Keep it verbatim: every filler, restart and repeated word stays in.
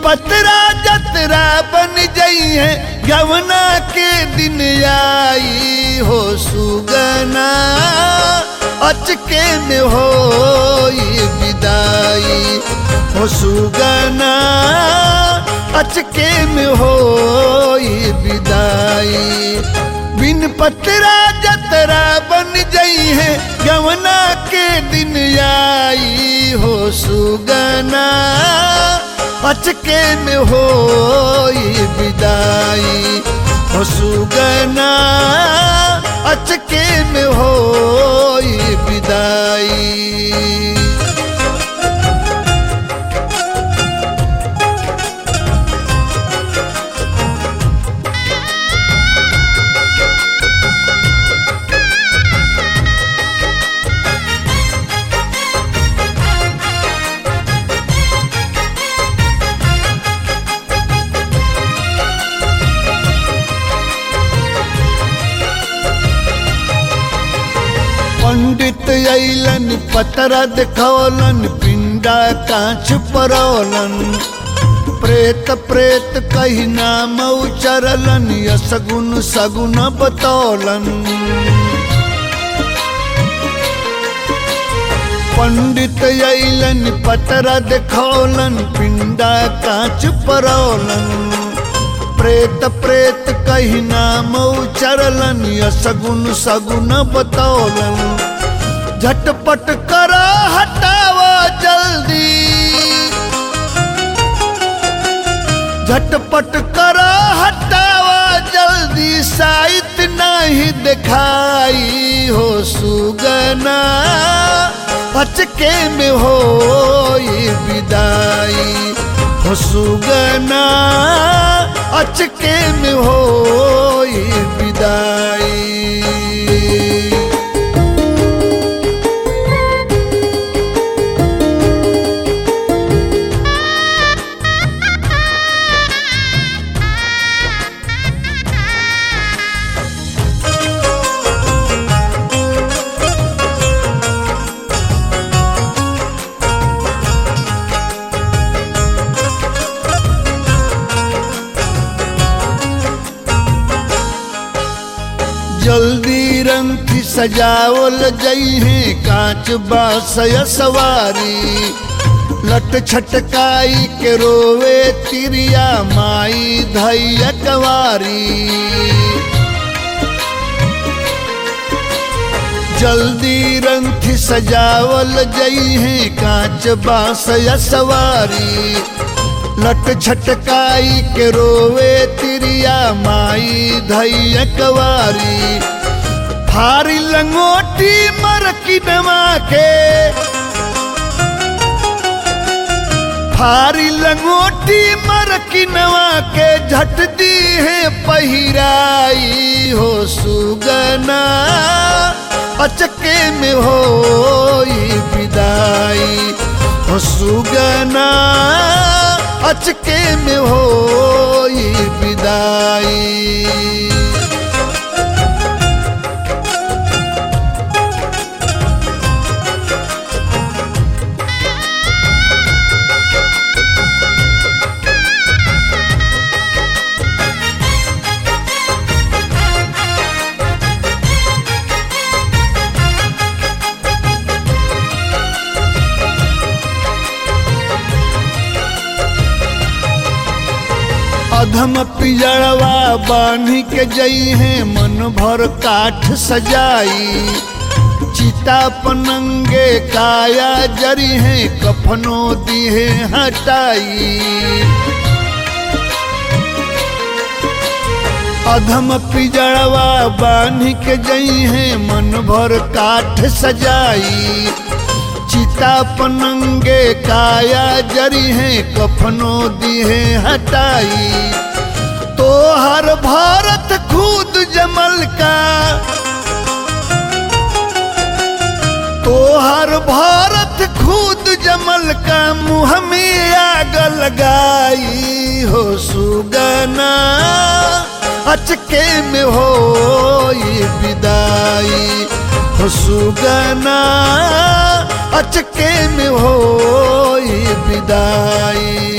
पतरा जतरा बन जई है गवना के दिन आई हो सुगना अचके में हो विदाई हो सुगना अचके में हो विदाई बिन पतरा जतरा बन जई है गवना के दिन आई हो सुगना अचके में हो विदाई हो सुगना अचके में हो विदाई। पंडित अइलन पतरा देखौलन पिंडा कांच परौलन प्रेत प्रेत कही नाम उचरलन यसगुन सगुन बतौलन। पंडित अइलन पतरा देखौलन पिंडा कांच परौलन प्रेत प्रेत कही नाम उचरलन यसगुन सगुन बतौलन। झटपट करा हटावा जल्दी झटपट करा हटावा जल्दी साइत नहीं दिखाई हो सुगना अचके में हो विदाई हो सुगना अचके में हो विदाई। जल्दी रंग थी सजावल जई है कांच बास सवारी लट छटकाई के रोवे तिरिया माई धैया कवारी। जल्दी रंग थी सजावल जई है कांच बास सवारी लट छटकाई के रोवे तिरिया माई धैया कवारी। फारी लंगोटी मर की नवा के फारी लंगोटी मर की नवा के झट दी है पहिराई हो सुगना अचके में हो विदाई हो सुगना अचके में हो विदाई। अधम पिजड़वा बांधी के जई है मन भर काठ सजाई चिता पनंगे काया जरी है कफनो दिहे हटाई। अधम पिजड़वा बांधी के जई है मन भर काठ सजाई चिता पनंगे काया जरी है कफनो दिहे हटाई। तो हर भारत खुद जमल का तो हर भारत खुद जमल का मुँह में आग लगाई हो सुगना अचके में हो विदाई हो सुगना अचके में हो विदाई।